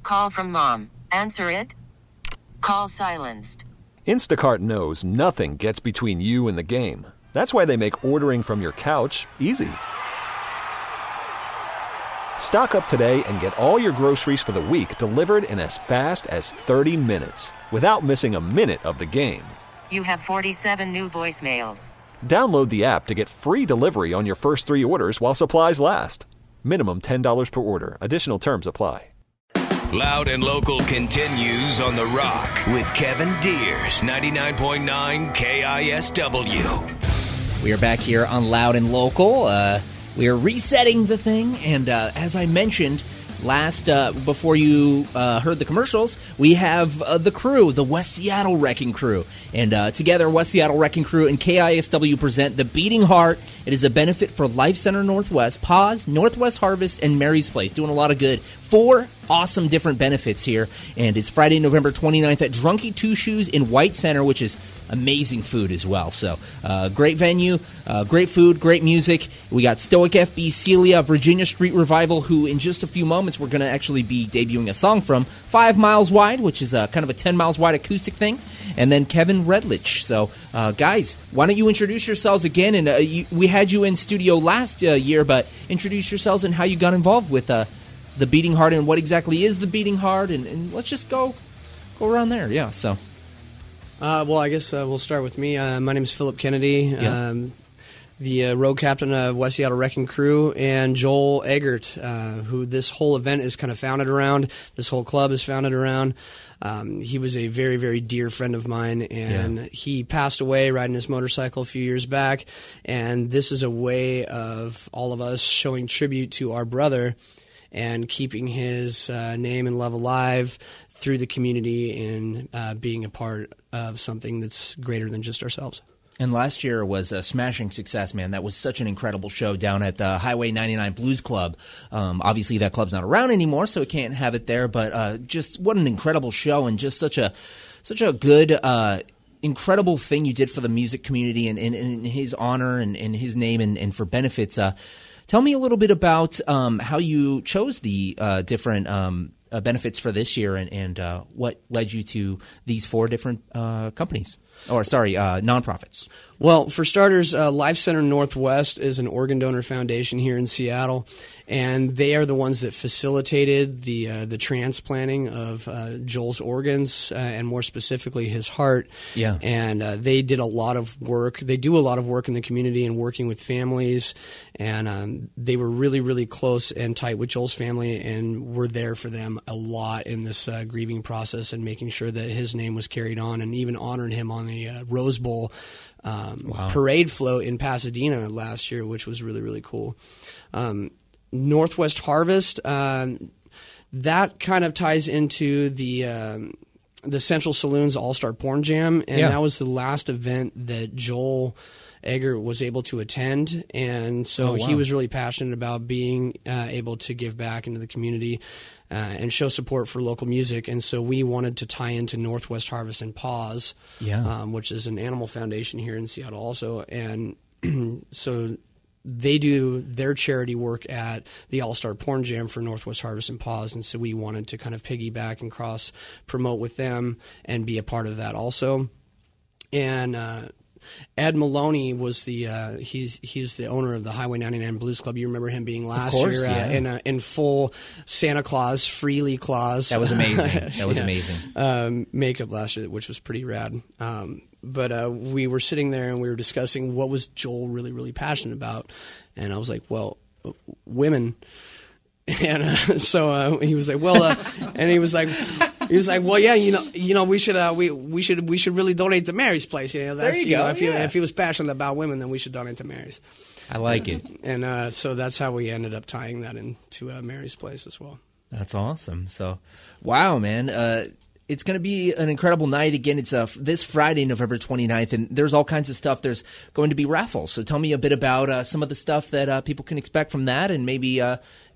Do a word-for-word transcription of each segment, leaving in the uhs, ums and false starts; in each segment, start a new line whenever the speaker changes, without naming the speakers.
call from mom. Answer it. Call silenced.
Instacart knows nothing gets between you and the game. That's why they make ordering from your couch easy. Stock up today and get all your groceries for the week delivered in as fast as thirty minutes without missing a minute of the game.
You have forty-seven new voicemails.
Download the app to get free delivery on your first three orders while supplies last. Minimum ten dollars per order. Additional terms apply.
Loud and Local continues on The Rock with Kevin Deers, ninety-nine point nine K I S W.
We are back here on Loud and Local. Uh, we are resetting the thing, and uh, as I mentioned last, uh, before you uh, heard the commercials, we have uh, the crew, the West Seattle Wrecking Crew. And uh, together, West Seattle Wrecking Crew and K I S W present The Beating Heart. It is a benefit for Life Center Northwest, Pause, Northwest Harvest, and Mary's Place, doing a lot of good. Four awesome different benefits here, and it's Friday, November twenty-ninth at Drunky Two Shoes in White Center, which is amazing food as well. So, uh, great venue, uh, great food, great music. We got Stoic F B, Celia, Virginia Street Revival, who in just a few moments we're going to actually be debuting a song from, Five Miles Wide, which is a, kind of a ten miles wide acoustic thing, and then Kevin Redlich. So, uh, guys, why don't you introduce yourselves again? And uh, you, we had you in studio last uh, year, but introduce yourselves and how you got involved with uh, The Beating Heart and what exactly is The Beating Heart, and, and let's just go go around there. Yeah, so.
Uh, well, I guess uh, we'll start with me. Uh, my name is Philip Kennedy,
Yeah.
um, the uh, road captain of West Seattle Wrecking Crew, and Joel Eggert, uh, who this whole event is kind of founded around, this whole club is founded around. Um, he was a very, very dear friend of mine, and
Yeah.
he passed away riding his motorcycle a few years back, and this is a way of all of us showing tribute to our brother and keeping his uh, name and love alive through the community and uh, being a part of something that's greater than just ourselves.
And last year was a smashing success, man. That was such an incredible show down at the Highway ninety-nine Blues Club. Um, obviously, that club's not around anymore, so it can't have it there. But uh, just what an incredible show, and just such a such a good, uh, incredible thing you did for the music community and in, in, in his honor and in his name and, and for benefits. Uh, tell me a little bit about um, how you chose the uh, different um, uh, benefits for this year, and, and uh, what led you to these four different uh, companies. Or, sorry, uh, nonprofits.
Well, for starters, uh, Life Center Northwest is an organ donor foundation here in Seattle, and they are the ones that facilitated the uh, the transplanting of uh, Joel's organs, uh, and more specifically his heart.
Yeah.
And uh, they did a lot of work. They do a lot of work in the community and working with families, and um, they were really, really close and tight with Joel's family, and were there for them a lot in this uh, grieving process and making sure that his name was carried on, and even honored him on the uh, Rose Bowl um,
Wow.
parade float in Pasadena last year, which was really, really cool. Um, Northwest Harvest, um, that kind of ties into the um, the Central Saloon's All-Star Porn Jam, and
Yeah.
that was the last event that Joel Eggert was able to attend, and so
Oh, wow.
he was really passionate about being uh, able to give back into the community uh, and show support for local music, and so we wanted to tie into Northwest Harvest and Pause,
Yeah.
um, which is an animal foundation here in Seattle also, and so they do their charity work at the All-Star Porn Jam for Northwest Harvest and Pause, and so we wanted to kind of piggyback and cross-promote with them and be a part of that also. And uh, Ed Maloney was the uh, he's he's the owner of the Highway ninety-nine Blues Club. You remember him being last
course,
year uh,
yeah.
in a, in full Santa Claus, Freely Claus.
That was amazing. That was
Yeah.
amazing.
Um, makeup last year, which was pretty rad. Um, but uh, we were sitting there and we were discussing what was Joel really, really passionate about. And I was like, well, uh, women. And uh, so uh, he was like, well, uh, and he was like, he was like, well, yeah, you know, you know, we should, uh, we, we should, we should really donate to Mary's Place. You know, that's,
There you
know,
go,
if, he,
yeah.
if he was passionate about women, then we should donate to Mary's.
I like it.
And uh, so that's how we ended up tying that into uh, Mary's Place as well.
That's awesome. So, wow, man. Uh, it's going to be an incredible night. Again, it's uh, this Friday, November twenty-ninth, and there's all kinds of stuff. There's going to be raffles. So tell me a bit about uh, some of the stuff that uh, people can expect from that, and maybe uh,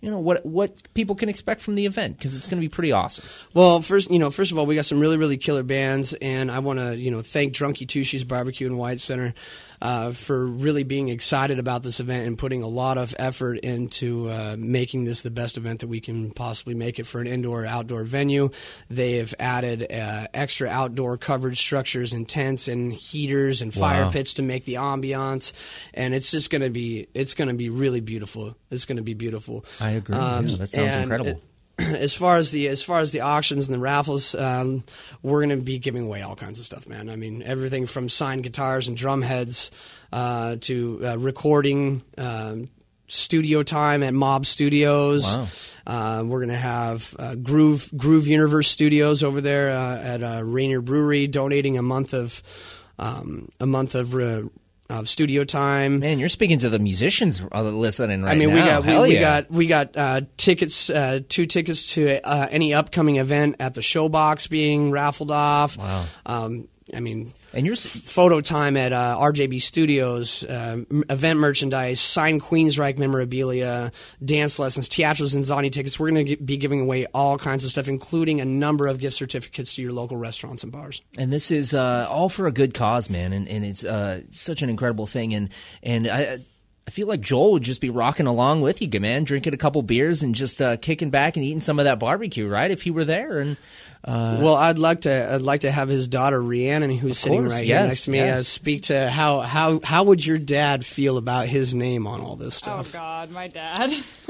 you know, what what people can expect from the event, because it's going to be pretty awesome.
Well, first, you know, first of all, we got some really, really killer bands, and I want to, you know, thank Drunky Two Shoes Barbecue and White Center uh, for really being excited about this event and putting a lot of effort into uh, making this the best event that we can possibly make it for an indoor-outdoor venue. They have added uh, extra outdoor coverage structures and tents and heaters and fire
Wow.
pits to make the ambiance, and it's just going to be, it's going to be really beautiful. It's going to be beautiful.
I agree.
Um,
Yeah, that sounds
and
incredible.
it- As far as the as far as the auctions and the raffles, um, we're going to be giving away all kinds of stuff, man. I mean, everything from signed guitars and drum heads uh, to uh, recording um, studio time at Mob Studios.
Wow.
Uh, we're going to have uh, Groove Groove Universe Studios over there uh, at uh, Rainier Brewery, donating a month of um, a month of. Uh, Of studio time.
Man, you're speaking to the musicians uh, listening right
I mean,
now.
we got we,
Hell
we
yeah.
got we got uh, tickets, uh, two tickets to uh, any upcoming event at the Showbox being raffled off.
Wow.
Um, I mean,
And you're s-
photo time at uh, R J B Studios, uh, m- event merchandise, signed Queensryche memorabilia, dance lessons, Teatros and Zani tickets. We're going to be giving away all kinds of stuff, including a number of gift certificates to your local restaurants and bars.
And this is uh, all for a good cause, man, and, and it's uh, such an incredible thing. And and I I feel like Joel would just be rocking along with you, man, drinking a couple beers and just uh, kicking back and eating some of that barbecue, right? If he were there. And uh,
Well, I'd like to. I'd like to have his daughter Rhiannon, who's sitting
course,
right
yes,
here next to me,
yes.
uh, speak to how how how would your dad feel about his name on all this
Oh
stuff?
God, my dad,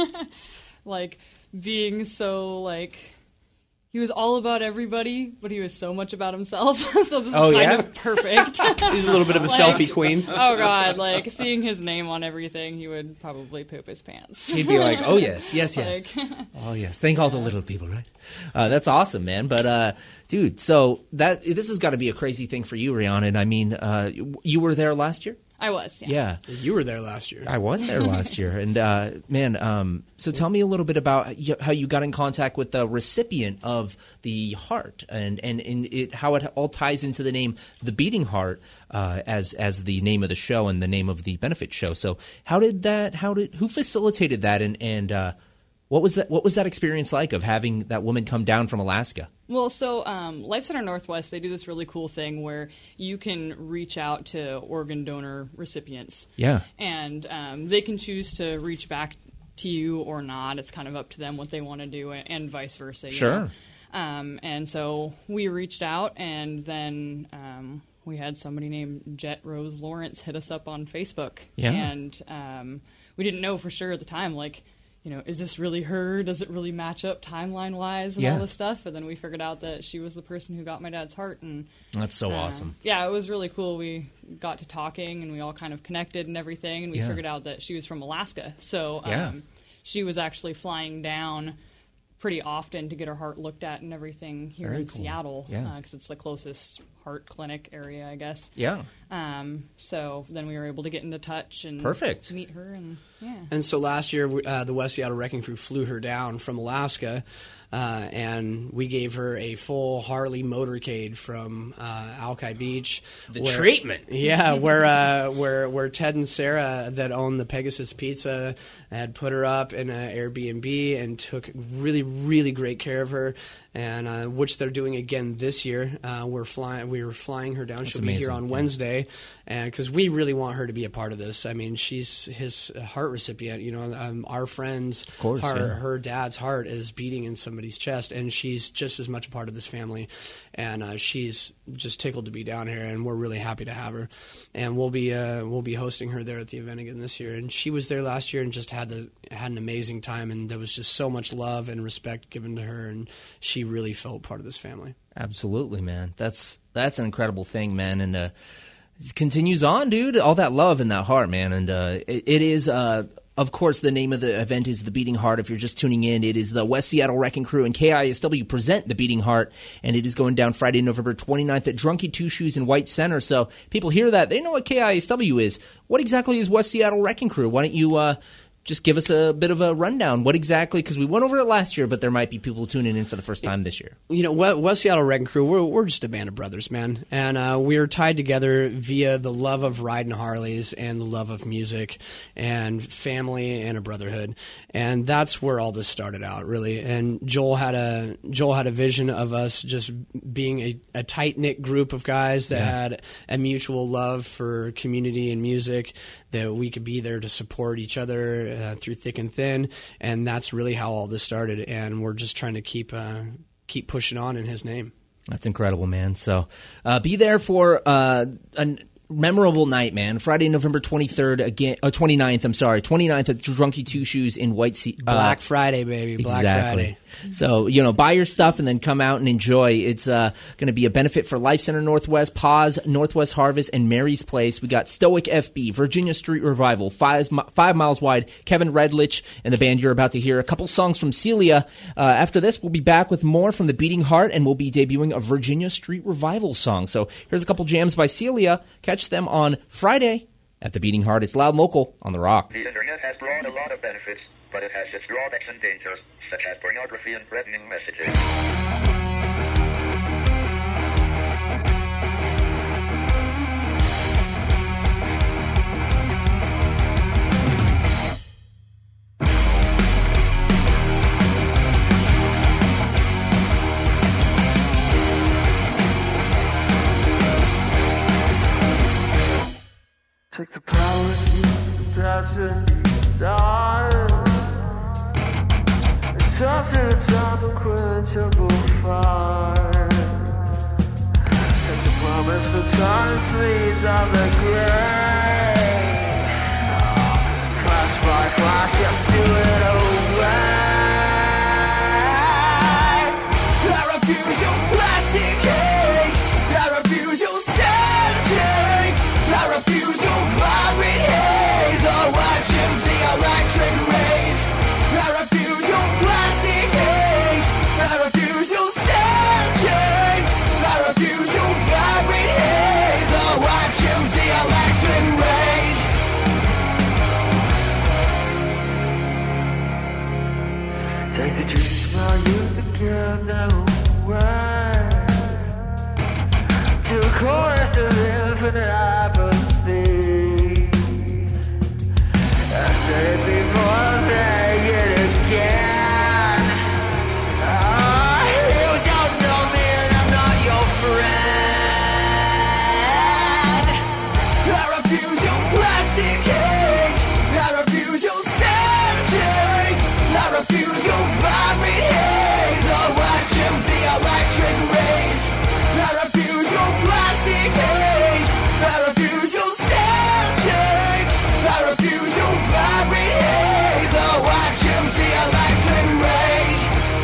like being so like he was all about everybody, but he was so much about himself. So this is
Oh,
kind
yeah?
of perfect.
He's a little bit of a
Like-
selfie queen.
Oh God, like seeing his name on everything, he would probably poop his pants.
he'd be like, oh, yes, yes, yes.
Like,
Oh, yes. Thank all the little people, right? Uh, that's awesome, man. But, uh, dude, so that this has got to be a crazy thing for you, Rhiannon. I mean, uh, you were there last year?
I was, yeah.
Yeah.
You were there last year.
I was there last year, and uh, man, um, so tell me a little bit about y- how you got in contact with the recipient of the heart, and and, and it, how it all ties into the name, the Beating Heart, uh, as as the name of the show and the name of the benefit show. So how did that? How did who facilitated that, and and uh, what was that? What was that experience like of having that woman come down from Alaska?
Well, so um, Life Center Northwest, they do this really cool thing where you can reach out to organ donor recipients.
Yeah.
And um, they can choose to reach back to you or not. It's kind of up to them what they want to do, and vice versa. you
Sure.
know? Um, and so we reached out, and then um, we had somebody named Jet Rose Lawrence hit us up on Facebook.
Yeah.
And um, we didn't know for sure at the time, like, you know, is this really her? Does it really match up timeline-wise and
Yeah.
all this stuff? And then we figured out that she was the person who got my dad's heart. And
That's so
uh,
awesome.
Yeah, it was really cool. We got to talking, and we all kind of connected and everything, and we
Yeah.
figured out that she was from Alaska. So um,
Yeah.
she was actually flying down pretty often to get her heart looked at and everything here
Very
in
cool.
Seattle,
Yeah.
because it's the closest heart clinic area, I guess.
Yeah.
Um, so then we were able to get into touch and
Perfect.
meet her, and yeah.
And so last year, uh, the West Seattle Wrecking Crew flew her down from Alaska, uh, and we gave her a full Harley motorcade from uh, Alki Beach.
The treatment.
Yeah, where uh, where where Ted and Sarah that own the Pegasus Pizza had put her up in an Airbnb and took really really great care of her, and uh, which they're doing again this year. Uh, we're flying we were flying her down. She'll be here
amazing,
on
yeah.
Wednesday, and because we really want her to be a part of this. I mean, she's his heart recipient. You know, um, our friend's
course,
heart,
yeah.
her dad's heart is beating in somebody's chest, and she's just as much a part of this family. And uh, she's just tickled to be down here, and we're really happy to have her. And we'll be uh, we'll be hosting her there at the event again this year. And she was there last year and just had the had an amazing time. And there was just so much love and respect given to her, and she really felt part of this family.
Absolutely, man. That's that's an incredible thing, man, and uh, it continues on, dude. All that love in that heart, man, and uh, it, it is, uh, of course, the name of the event is the Beating Heart. If you're just tuning in, it is the West Seattle Wrecking Crew and K I S W present the Beating Heart, and it is going down Friday, November twenty-ninth at Drunky Two Shoes in White Center. So people hear that, they know what K I S W is. What exactly is West Seattle Wrecking Crew? Why don't you uh, just give us a bit of a rundown. What exactly, because we went over it last year, but there might be people tuning in for the first time this year.
You know, West Seattle Wrecking Crew, we're, we're just a band of brothers, man. And uh, we're tied together via the love of riding Harleys and the love of music and family and a brotherhood. And that's where all this started out, really. And Joel had a Joel had a vision of us just being a, a tight-knit group of guys that yeah. had a mutual love for community and music, that we could be there to support each other uh, through thick and thin, and that's really how all this started. And we're just trying to keep uh, keep pushing on in his name. That's
incredible, man. So uh, be there for uh, a memorable night, man. Friday, November twenty-third, again, uh, twenty-ninth, I'm sorry, twenty-ninth at Drunky Two Shoes in White Sea. Uh,
Black Friday, baby. Black
exactly.
Friday.
So, you know, buy your stuff and then come out and enjoy. It's uh, going to be a benefit for Life Center Northwest, Pause, Northwest Harvest, and Mary's Place. We got Stoic F B, Virginia Street Revival, Five, five Miles Wide, Kevin Redlich, and the band you're about to hear. A couple songs from Celia. Uh, after this, we'll be back with more from the Beating Heart, and we'll be debuting a Virginia Street Revival song. So here's a couple jams by Celia. Catch them on Friday at the Beating Heart. It's Loud and Local on The Rock.
The internet has brought a lot of benefits, but it has its drawbacks and dangers, such as pornography and threatening messages.
Take the power of passion, desire, and toss to the top of quenchable fire. Take the promise of time seeds of the grave. Clash by clash, just do it away. I refuse your plastic cage. I refuse your sentence. I refuse your vibrant haze. Oh, I choose the electric rage. I refuse your plastic cage. I refuse your sentence. I refuse your vibrant haze. Oh, I choose the electric rage. Take the dreams while you can away. To a chorus of infinite apathy. I said it before, I'll say it again. Oh, you don't know me and I'm not your friend. I refuse your plastic cage. I refuse your sentence. I refuse your vibrant haze. Oh, I choose the electric rage. I refuse your plastic cage. I refuse your sentence. I refuse your vibrant haze. Oh, I choose the electric rage.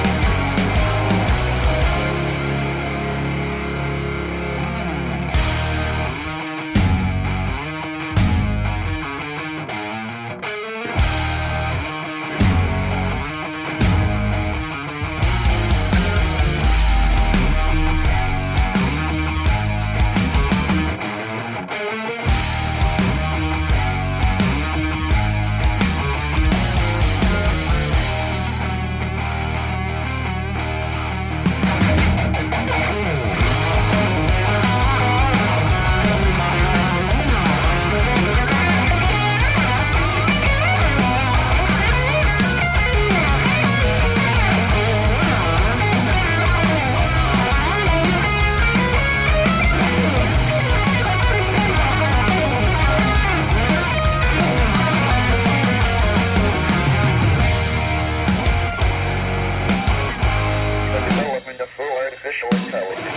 The development of full artificial intelligence.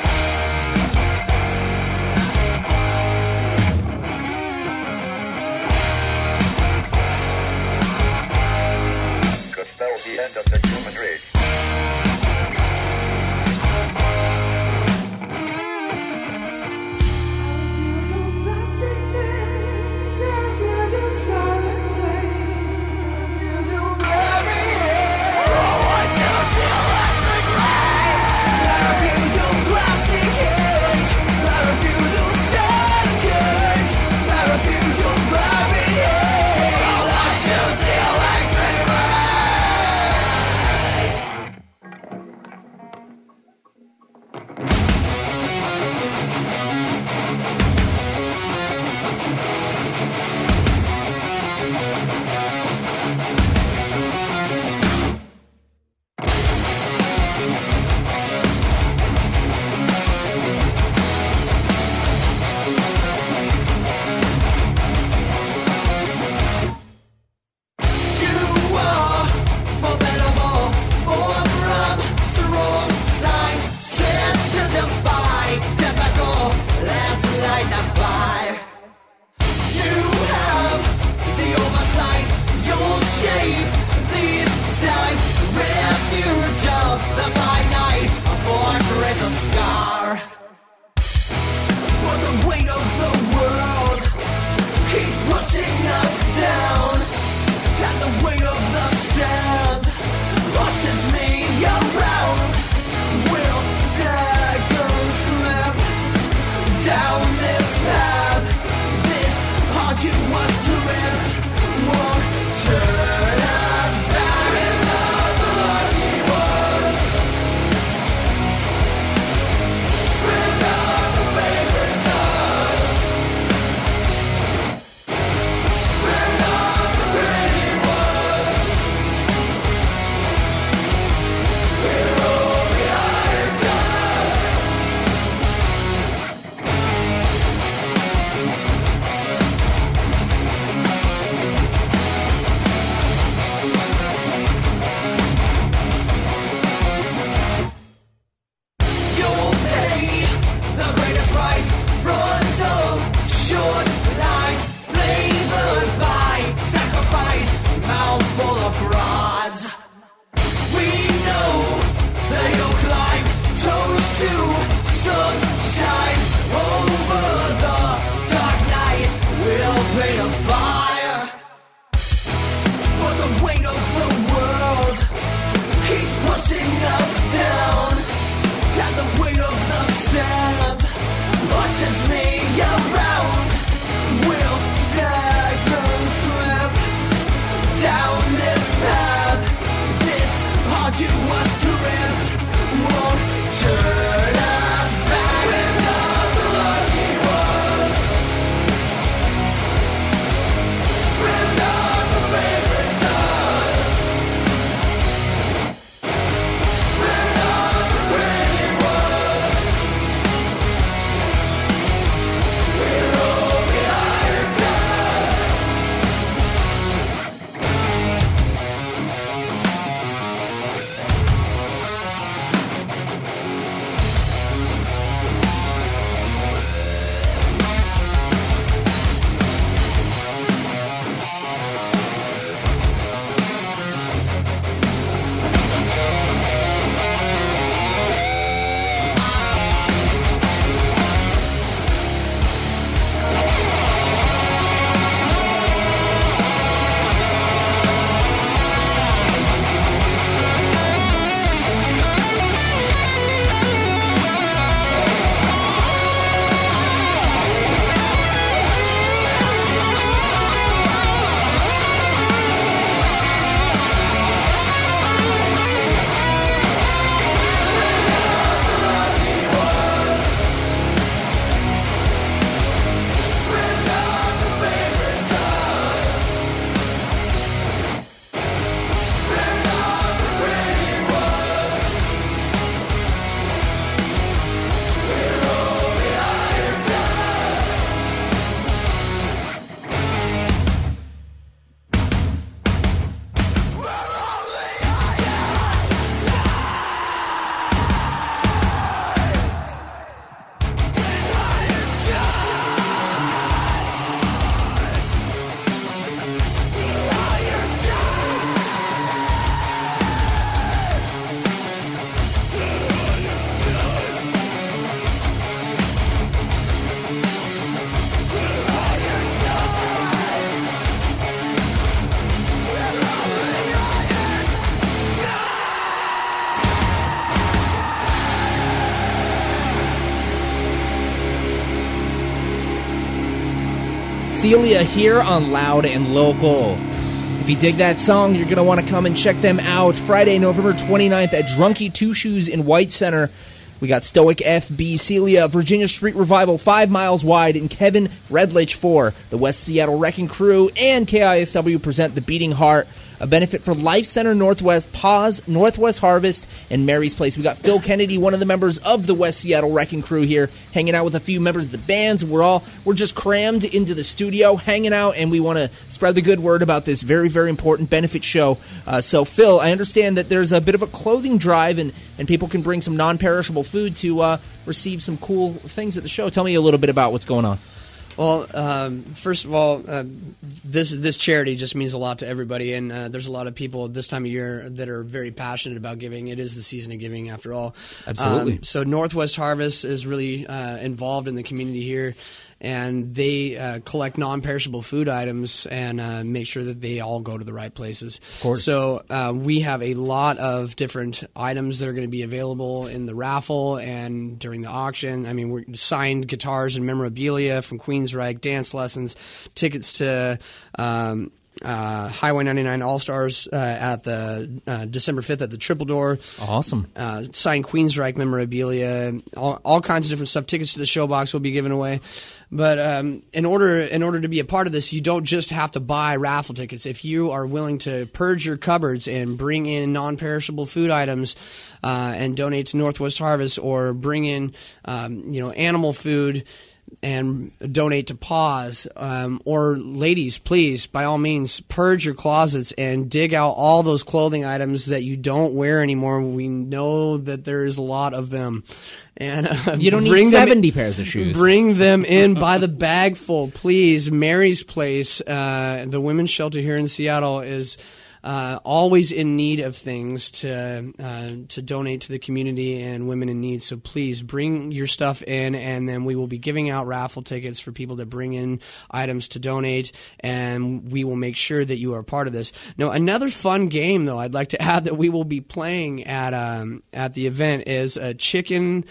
Could spell the end of the human race.
I refuse your vibrant haze. Oh, I choose the electric
Celia here on Loud and Local. If you dig that song, you're going to want to come and check them out Friday, November twenty-ninth at Drunky Two Shoes in White Center. We got Stoic F B, Celia, Virginia Street Revival, Five Miles Wide, and Kevin Redlich for the West Seattle Wrecking Crew, and K I S W present The Beating Heart, a benefit for Life Center Northwest, Pause, Northwest Harvest, and Mary's Place. We got Phil Kennedy, one of the members of the West Seattle Wrecking Crew here, hanging out with a few members of the bands. We're all we're just crammed into the studio, hanging out, and we want to spread the good word about this very, very important benefit show. Uh, so, Phil, I understand that there's a bit of a clothing drive, and, and people can bring some non-perishable food to uh, receive some cool things at the show. Tell me a little bit about what's going on.
Well, um, first of all, uh, this this charity just means a lot to everybody, and uh, there's a lot of people this time of year that are very passionate about giving. It is the season of giving, after all.
Absolutely.
Um, so Northwest Harvest is really uh, involved in the community here, and they uh, collect non-perishable food items and uh, make sure that they all go to the right places.
Of course.
So uh, we have a lot of different items that are going to be available in the raffle and during the auction. I mean, we're signed guitars and memorabilia from Queensryche, dance lessons, tickets to um, uh, Highway ninety-nine All-Stars uh, at the uh, December fifth at the Triple Door.
Awesome.
Uh, signed Queensryche memorabilia, all, all kinds of different stuff. Tickets to the Showbox will be given away. But um, in order in order to be a part of this, you don't just have to buy raffle tickets. If you are willing to purge your cupboards and bring in non-perishable food items uh, and donate to Northwest Harvest, or bring in um, you know animal food and donate to Pause, um, or ladies, please, by all means, purge your closets and dig out all those clothing items that you don't wear anymore. We know that there is a lot of them. And uh,
You don't need seventy pairs of shoes.
Bring them in by the bagful, please. Mary's Place, uh, the women's shelter here in Seattle, is uh, always in need of things to uh, to donate to the community and women in need. So please bring your stuff in, and then we will be giving out raffle tickets for people that bring in items to donate, and we will make sure that you are a part of this. Now, another fun game, though, I'd like to add that we will be playing at um, at the event is a chicken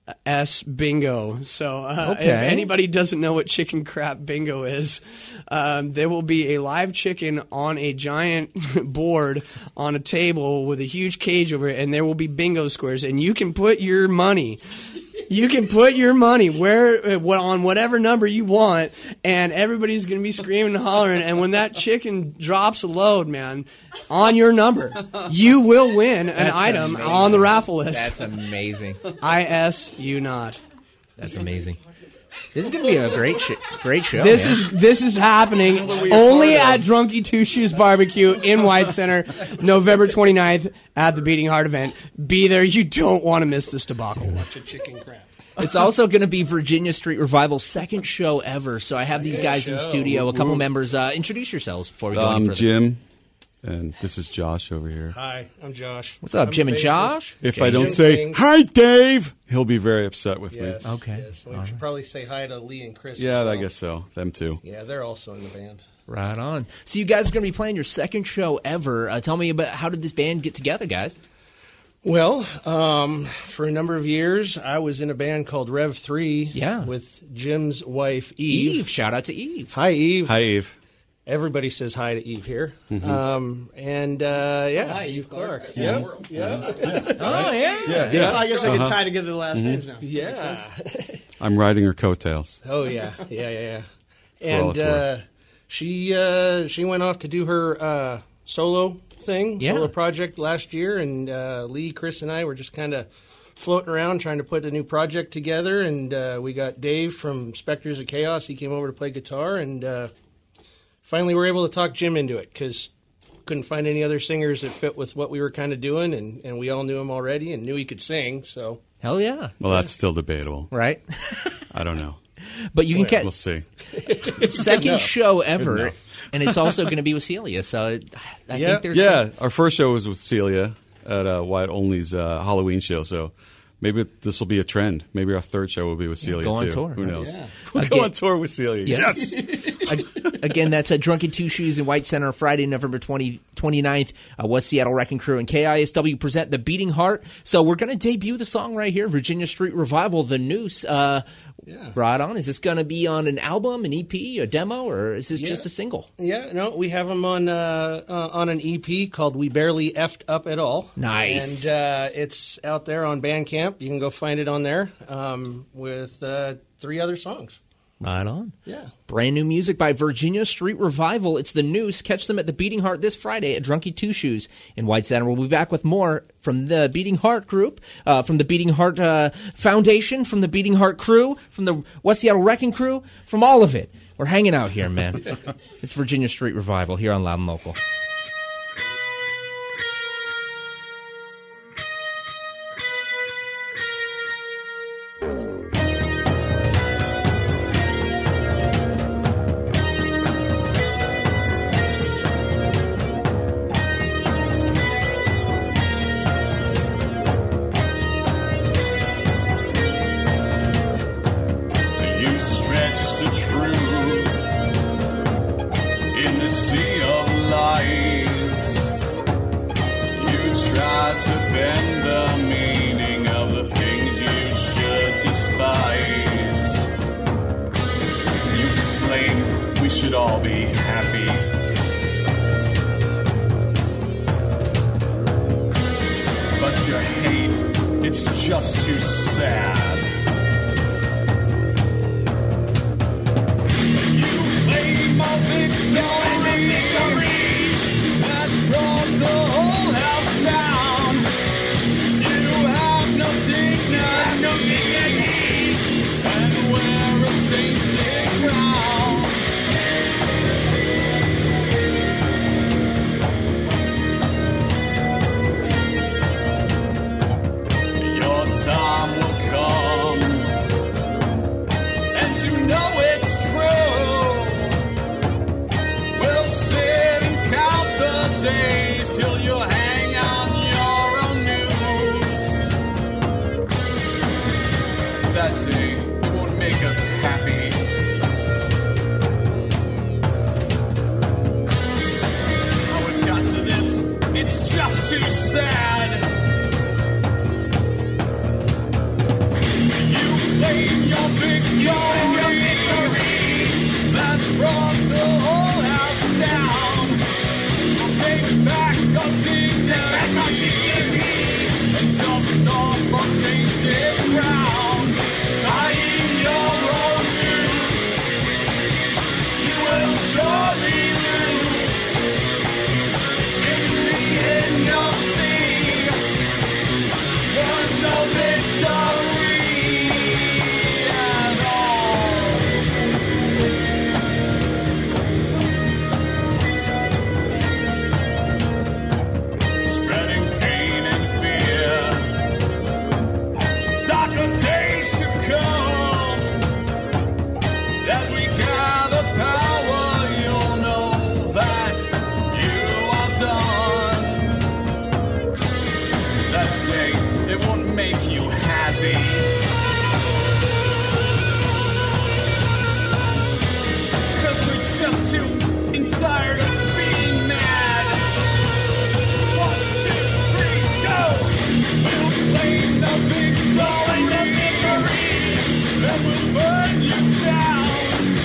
S bingo. So uh,
Okay.
if anybody doesn't know what chicken crap bingo is, um, there will be a live chicken on a giant board on a table with a huge cage over it, and there will be bingo squares, and you can put your money. You can put your money where uh, on whatever number you want, and everybody's going to be screaming and hollering. And when that chicken drops a load, man, on your number, you will win an
That's
item
amazing.
on the raffle list.
That's amazing.
I S you not.
That's amazing. This is going to be a great, sh- great show.
This
man.
is this is happening only at Drunky Two Shoes Barbecue in White Center, November twenty-ninth at the Beating Heart event. Be there. You don't want to miss this debacle.
Watch a chicken crap.
It's also going to be Virginia Street Revival's second show ever. So I have these guys in studio, a couple members. Uh, introduce yourselves before we go any
I'm
further.
Jim, and this is Josh over here.
Hi, I'm Josh.
What's up,
I'm
Jim
the
and
bassist.
Josh?
If
Jim
I don't say,
sings.
hi, Dave, he'll be very upset with
Yes,
me.
Okay.
Yes. We
All
should
right.
probably say hi to Lee and Chris.
Yeah,
as well.
I guess so. Them too.
Yeah, they're also in the band.
Right on. So you guys are going to be playing your second show ever. Uh, tell me about how did this band get together, guys?
Well, um, for a number of years, I was in a band called Rev three.
Yeah.
With Jim's wife Eve.
Eve. Shout out to Eve.
Hi, Eve.
Hi, Eve.
Everybody says hi to Eve here.
Mm-hmm.
Um, and uh, yeah,
Hi, Eve Clark.
Yeah, yeah,
Oh, yeah.
Yeah, yeah.
I guess I can tie together the last names now.
yeah.
I'm riding her coattails.
Oh yeah, yeah, yeah, yeah.
all
And
it's
uh,
worth.
she uh, she went off to do her uh, solo thing,
Yeah.
solo project last year, and uh, Lee, Chris, and I were just kind of floating around trying to put a new project together. And uh, we got Dave from Spectres of Chaos. He came over to play guitar, and uh, finally we were able to talk Jim into it because couldn't find any other singers that fit with what we were kind of doing, and, and we all knew him already and knew he could sing. So
Hell yeah.
Well, that's still debatable.
Right?
I don't know.
But you can
We'll
catch
see.
second
enough.
show ever,
enough.
and it's also going to be with Celia. So I
Yeah.
think there's
Yeah,
some-
our first show was with Celia at uh, Wyatt Only's uh, Halloween show, so maybe this will be a trend. Maybe our third show will be with Celia,
go on
too.
tour.
Who knows?
Yeah.
We'll
Again-
go on tour with Celia.
Yeah.
Yes!
A- Again, that's at Drunken Two Shoes in White Center, Friday, November twentieth, twenty-ninth. Uh, West Seattle Wrecking Crew and K I S W present The Beating Heart. So we're going to debut the song right here, Virginia Street Revival, The Noose. Uh,
Yeah.
Right on. Is this going to be on an album, an E P, a demo, or is this
Yeah.
just a single?
Yeah, no, we have them on uh, uh, on an E P called "We Barely Effed Up at All."
Nice.
And uh, it's out there on Bandcamp. You can go find it on there um, with uh, three other songs.
Right on.
Yeah.
Brand new music by Virginia Street Revival. It's The Noose. Catch them at the Beating Heart this Friday at Drunky Two Shoes in White Center. We'll be back with more from the Beating Heart group, uh, from the Beating Heart uh, Foundation, from the Beating Heart crew, from the West Seattle Wrecking Crew, from all of it. We're hanging out here, man. It's Virginia Street Revival here on Loud and Local.
You stretch the truth in the sea of lies. You try to bend the meaning of the things you should despise. You claim we should all be happy. But your hate, it's just too sad. Claim a victory that brought the whole house down. You have no dignity, and wear a tainted crown. Your time will come, and you know it's true. We'll sit and count the days till you hang on your own news. That day, it won't make us happy. How it got to this, it's just too sad. You claim your victory that brought the whole house down. Take back our dignity and dust off our tainted crown. Tying your own noose, you will surely lose. In the end, you'll see there's no victory at all. Spreading pain and fear, darker days to come. As we gather power, you'll know that you are done. That day, it won't make you happy. Cause we're just too tired of being mad. One, two, three, go! We'll claim the victory, and we'll burn you down.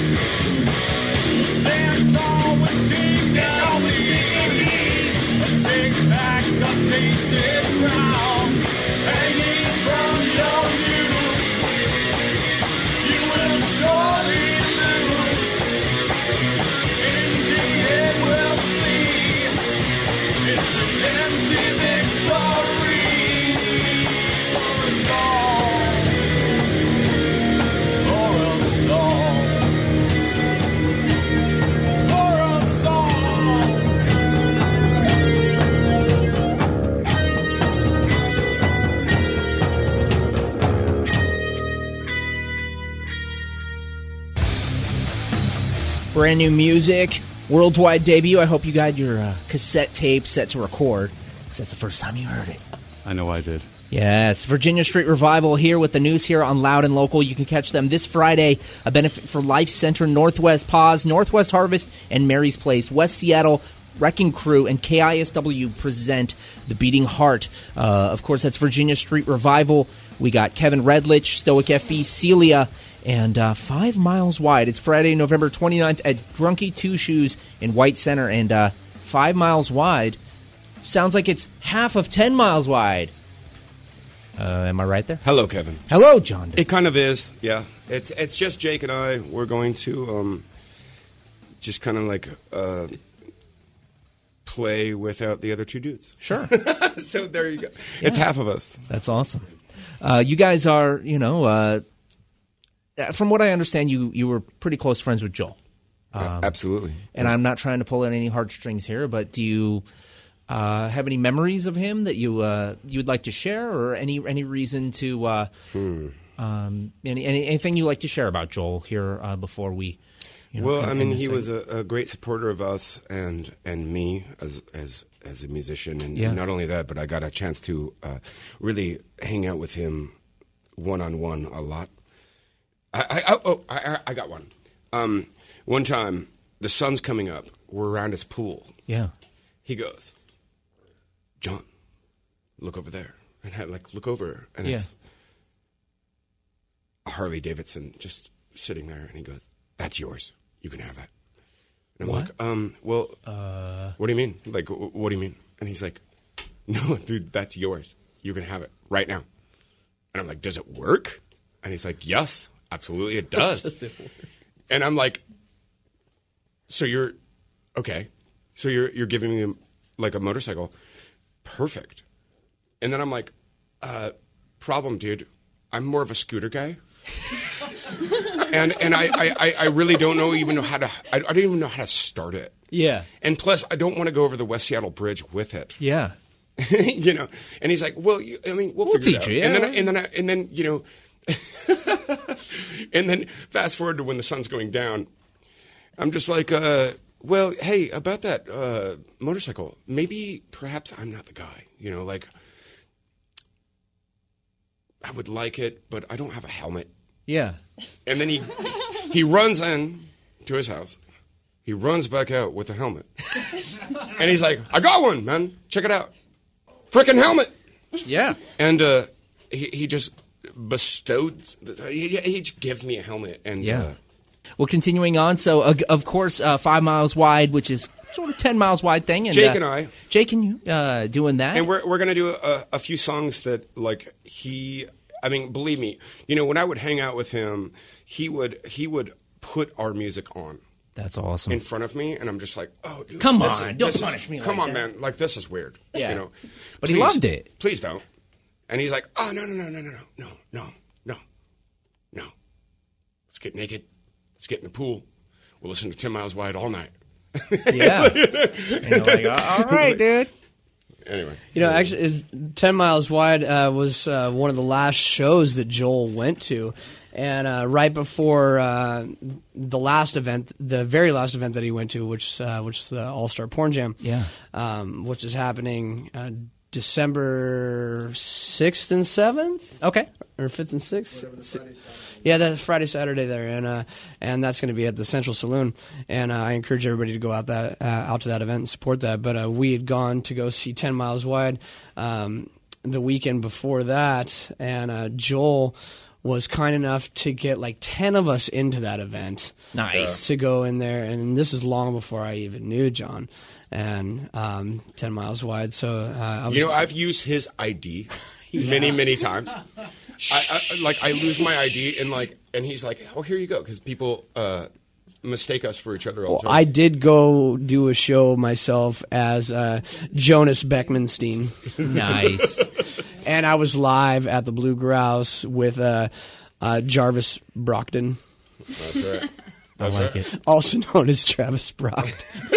Stand tall with dignity, and take back the tainted crown. Hanging from your youth, you will surely lose. In the end, we'll see it's an empty victory for us all. For us all. For us all.
Brand new music, worldwide debut. I hope you got your uh, cassette tape set to record, because that's the first time you heard it.
I know I did.
Yes, Virginia Street Revival here with the news here on Loud and Local. You can catch them this Friday, a benefit for Life Center, Northwest Pause, Northwest Harvest, and Mary's Place. West Seattle Wrecking Crew and K I S W present The Beating Heart. Uh, of course, that's Virginia Street Revival. We got Kevin Redlich, Stoic F B, Celia, and uh, Five Miles Wide. It's Friday, November twenty-ninth at Grunky Two Shoes in White Center. And uh, Five Miles Wide sounds like it's half of Ten Miles Wide. Uh, am I right there?
Hello, Kevin.
Hello, John.
It kind of is, yeah. It's it's just Jake and I. We're going to um, just kind of like uh, play without the other two dudes.
Sure.
So there you go. Yeah. It's half of us.
That's awesome. Uh, you guys are, you know, uh, from what I understand, you, you were pretty close friends with Joel.
Um, Absolutely.
And yeah. I'm not trying to pull at any heartstrings here, but do you... Uh, have any memories of him that you uh, you would like to share, or any any reason to uh,
hmm.
um, any, any anything you like to share about Joel here uh, before we? You know,
well,
end,
I mean,
end
he
thing?
was a, a great supporter of us and and me as as as a musician, and,
yeah.
and not only that, but I got a chance to uh, really hang out with him one on one a lot. I, I oh I, I got one. Um, one time, the sun's coming up. We're around his pool.
Yeah.
He goes, John, look over there. And I like look over, and
yeah.
it's a Harley Davidson just sitting there, and he goes, "That's yours. You can have that." And I'm
what?
like, um, well,
uh,
what do you mean? Like, w- what do you mean? And he's like, no, dude, that's yours. You can have it right now. And I'm like, does it work? And he's like, yes, absolutely, it does.
Does it work?
And I'm like, so you're okay? So you're you're giving me like a motorcycle? Perfect. And then I'm like, uh, problem, dude. I'm more of a scooter guy. and and I, I, I really don't know even know how to I, I don't even know how to start it.
Yeah.
And plus, I don't want to go over the West Seattle Bridge with it.
Yeah.
You know. And he's like, well, you, I mean, we'll,
We'll
figure
teach
it
you,
out. And
yeah.
then and then I, and then you know. And then fast forward to when the sun's going down. I'm just like, uh, well, hey, about that uh, motorcycle, maybe perhaps I'm not the guy. You know, like I would like it, but I don't have a helmet.
Yeah.
And then he he runs in to his house. He runs back out with a helmet. And he's like, I got one, man. Check it out. Frickin' helmet.
Yeah.
And uh, he, he just bestowed, he, he just gives me a helmet. And
Yeah.
uh,
Well, continuing on, so uh, of course, uh, Five Miles Wide, which is sort of ten miles wide thing. And,
Jake
uh,
and I.
Jake and you uh, doing that.
And we're we're gonna do a, a few songs that like he. I mean, believe me, you know, when I would hang out with him, he would he would put our music on.
That's awesome.
In front of me, and I'm just like, oh, dude,
Come
this
on,
is,
don't
this
punish
is,
me
Come
like
on,
that.
man, like this is weird.
Yeah.
You know,
But he
Please-
loved it.
Please don't. And he's like, oh no no no no no no no no no no. Let's get naked. Let's get in the pool. We'll listen to Ten Miles Wide all night.
Yeah. And you're like, all right, dude.
Anyway,
You know, actually, it- Ten Miles Wide uh, was uh, one of the last shows that Joel went to, and uh, right before uh, the last event, the very last event that he went to, which uh, which is the All Star Porn Jam,
Yeah.
um, which is happening uh, December sixth and seventh.
Okay.
Or fifth and sixth. Yeah, that's Friday, Saturday there, and uh, and that's going to be at the Central Saloon. And uh, I encourage everybody to go out that uh, out to that event and support that. But uh, we had gone to go see Ten Miles Wide um, the weekend before that, and uh, Joel was kind enough to get like ten of us into that event.
Nice.
To go in there, and this is long before I even knew John. And um, Ten Miles Wide. So uh, I was,
you know, I've used his I D many, many times. I, I like I lose my I D and like, and he's like, "Oh, here you go," because people uh, mistake us for each other all
Well,
the time.
I did go do a show myself as uh, Jonas Beckmanstein.
Nice.
And I was live at the Blue Grouse with uh, uh, Jarvis Brockton.
That's right.
I
That's
like
right.
it.
Also known as Travis Brock.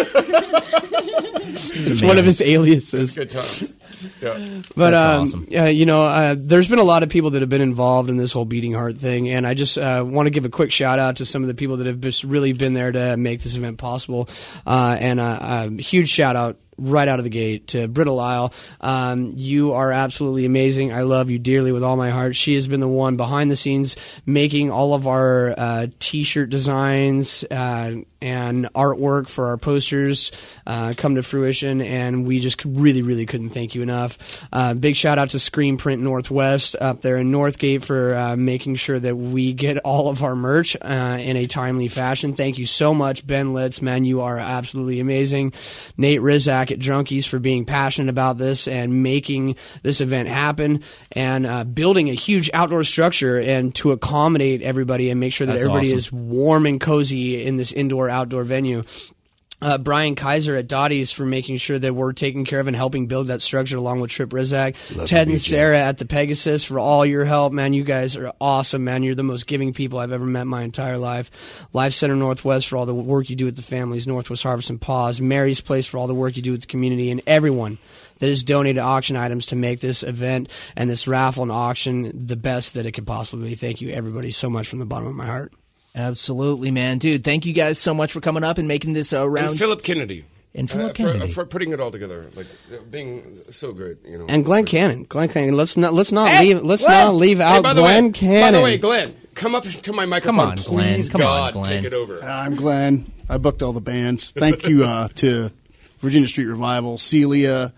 It's
amazing.
one of his aliases.
Good times. Yeah.
But
That's
um,
awesome.
uh, you know, uh, there's been a lot of people that have been involved in this whole Beating Heart thing, and I just uh, want to give a quick shout out to some of the people that have just really been there to make this event possible. Uh, and uh, a huge shout out right out of the gate to Britta Lyle. Um, you are absolutely amazing. I love you dearly with all my heart. She has been the one behind the scenes making all of our uh, T-shirt designs uh, and artwork for our posters uh, come to fruition, and we just really, really couldn't thank you enough. Uh, big shout out to Screen Print Northwest up there in Northgate for uh, making sure that we get all of our merch uh, in a timely fashion. Thank you so much, Ben Litz, man. You are absolutely amazing. Nate Rizak at Drunkies for being passionate about this and making this event happen, and uh, building a huge outdoor structure and to accommodate everybody and make sure that
That's
everybody
awesome.
is warm and cozy in this indoor outdoor venue. Uh, Brian Kaiser at Dottie's for making sure that we're taking care of and helping build that structure along with Trip Rizak.
Love
Ted
to
and
meet you.
Sarah at the Pegasus for all your help, man. You guys are awesome, man. You're the most giving people I've ever met in my entire life. Life Center Northwest for all the work you do with the families. Northwest Harvest and Paws. Mary's Place for all the work you do with the community, and everyone that has donated auction items to make this event and this raffle and auction the best that it could possibly be. Thank you, everybody, so much from the bottom of my heart.
Absolutely, man. Dude, thank you guys so much for coming up and making this uh, round.
And Philip Kennedy.
And Philip
uh,
Kennedy.
For, for putting it all together, like being so good, you know.
And Glenn Cannon. Glenn Cannon. Let's not let's not
Hey,
leave let's
Glenn!
not leave
Hey,
out
by the
Glenn
way,
Cannon.
By the way, Glenn, come up to my microphone.
Come on, Glenn.
Please,
Come on,
God,
Glenn.
take it over.
I'm Glenn. I booked all the bands. Thank you uh, to Virginia Street Revival, Celia,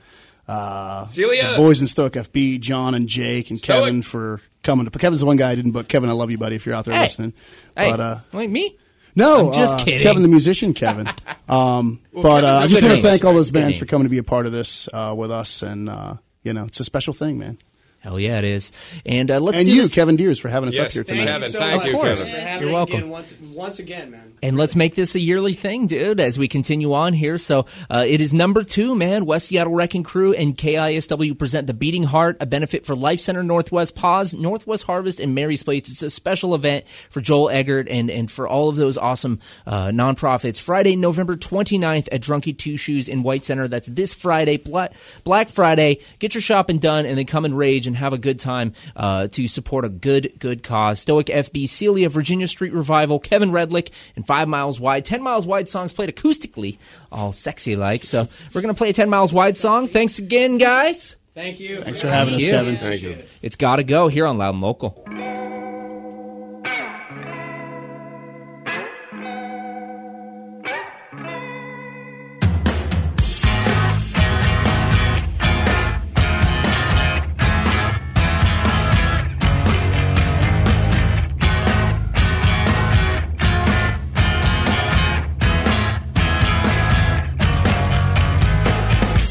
uh,
Celia!
the boys in Stoic F B, John and Jake, and
Stoic.
Kevin for coming to. Kevin's the one guy I didn't book. Kevin, I love you, buddy. If you're out there
Hey.
listening,
Hey,
but uh,
wait, me?
no,
I'm just
uh,
kidding.
Kevin, the musician, Kevin. Um,
Well,
but
Kevin's
uh,
a
I just
good
want to
name.
thank all those
Good
bands
name.
for coming to be a part of this uh, with us, and uh, you know, it's a special thing, man.
Hell yeah, it is. And uh, let's
and
do
you,
this.
Kevin Deers, for having us
Yes,
up here
thank
tonight.
Kevin.
so
Thank
much
you,
for
Kevin.
having
You're
us
welcome.
again once, once again, man.
And let's make this a yearly thing, dude, as we continue on here. So uh, it is number two, man. West Seattle Wrecking Crew and K I S W present the Beating Heart, a benefit for Life Center Northwest, Paws, Northwest Harvest, and Mary's Place. It's a special event for Joel Eggert and, and for all of those awesome uh, nonprofits. Friday, November twenty-ninth at Drunky Two Shoes in White Center. That's this Friday, Black, Black Friday. Get your shopping done and then come and rage and have a good time uh, to support a good, good cause. Stoic F B, Celia, Virginia Street Revival, Kevin Redlick, and Five Miles Wide. Ten Miles Wide songs played acoustically, all sexy like. So we're going to play a Ten Miles Wide song. Thanks again, guys.
Thank you.
Thanks for having us,
you.
Kevin.
Thank you.
It's got to go here on Loud and Local.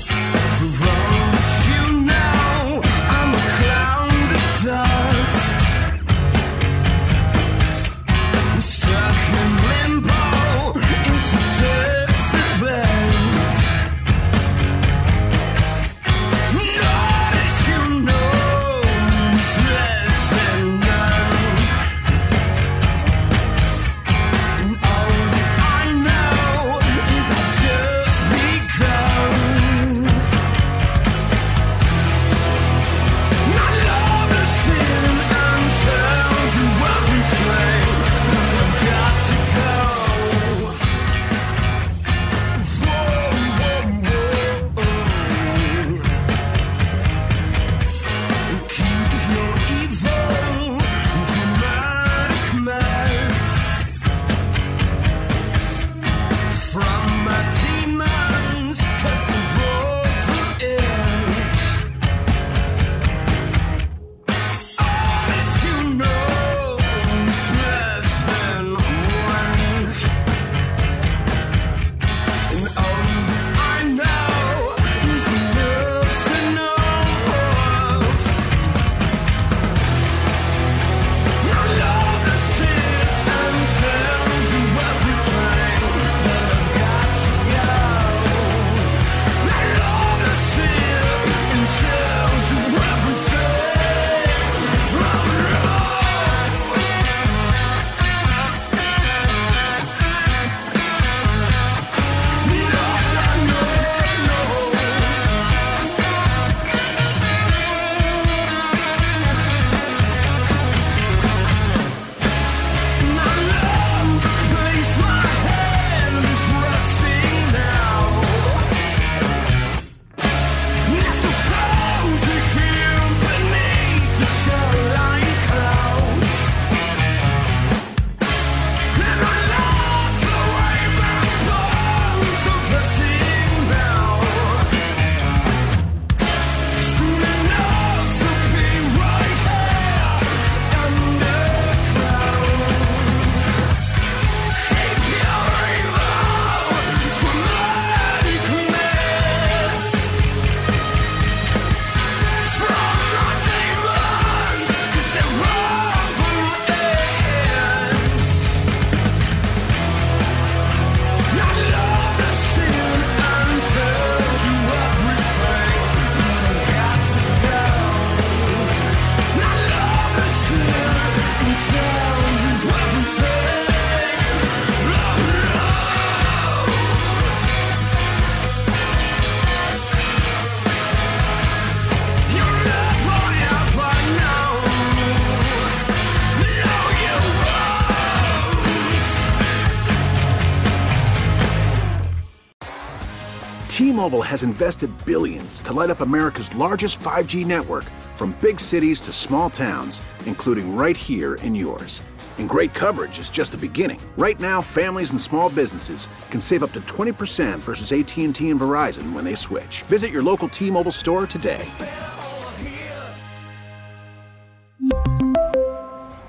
For once you know I'm a cloud of dust.
T-Mobile has invested billions to light up America's largest five G network, from big cities to small towns, including right here in yours. And great coverage is just the beginning. Right now, families and small businesses can save up to twenty percent versus A T and T and Verizon when they switch. Visit your local T-Mobile store today.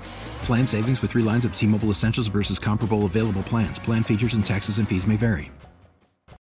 Plan savings with three lines of T-Mobile Essentials versus comparable available plans. Plan features and taxes and fees may vary.